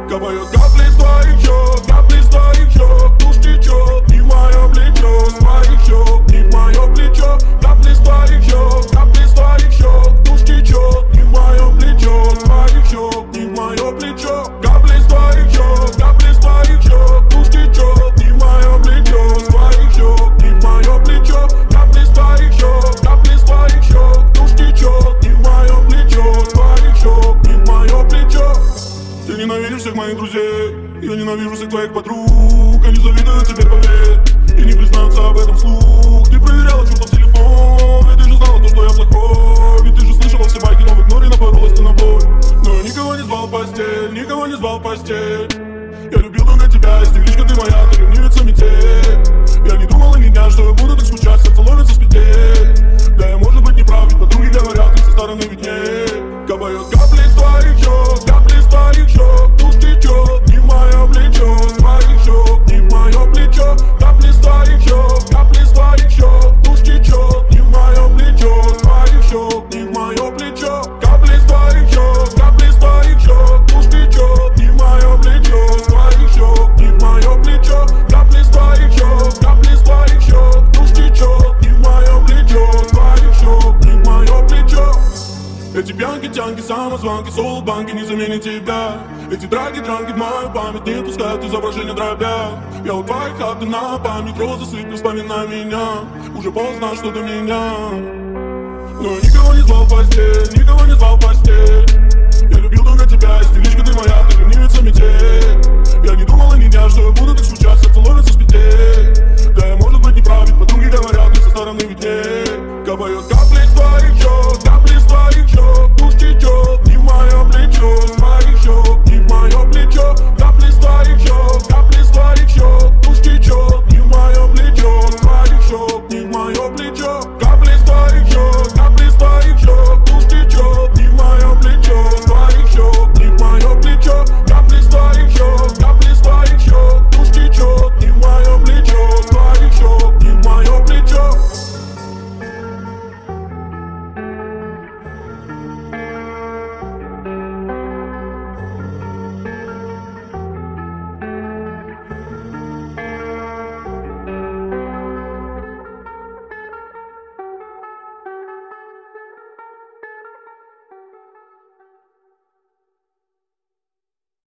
Капают капли с твоих щек, капли с твоих щек. Тушь течет не в мое плечо, с твоих щек, не в мое плечо. Капли с твоих щек, капли с твоих щек. Тушь течет не в мое плечо, с твоих щек, не в мое плечо. Капли с твоих щек, капли с твоих щек. Тушь течет не в мое плечо, с твоих щек, не в мое плечо. Капли с твоих щек, капли с твоих щек. Тушь течет не в мое плечо, с твоих щек, не в мое плечо. Ты ненавидишь всех моих друзей, я ненавижу всех твоих подруг. Они завидуют теперь, поверь, и не признаются об этом вслух. Ты проверяла чертов телефон, ведь ты же знала то, что я плохой. Ведь ты же слышала все байки, но в игноре напоролась ты на бой. Но я никого не звал в постель, никого не звал в постель. Я любил только тебя, истеричка ты моя, ты ревнивица метель. Я не думал ни дня, что я буду так скучать, сердце ловится с петель. Да я может быть не прав, ведь подруги говорят, ты со стороны виднее. Капают капли с твоих щек, капли с твоих щек. Тушь течет не в мое плечо, с твоих щек, не в мое плечо. Капли с твоих щек, капли с твоих щек. Тушь течет не в мое плечо, с твоих щек, не в мое плечо. Капли с твоих щек, капли с твоих щек. Тушь течет не в мое плечо, с твоих щек, не в мое плечо. Капли с твоих щек, капли с твоих щек. Тушь течет не в мое плечо, с твоих щек, не в мое плечо. Эти пьянки, тянки, самозванки, соло-банки не заменят тебя. Эти драги, дранки в мою память не пускают изображения дробя. Я у твоих хаты на память розы сыплю, вспоминай меня. Уже поздно, что до меня. Но я никого не звал в постель, никого не звал в постель. Я любил только тебя, истеричка ты моя, ты ревнивица метель.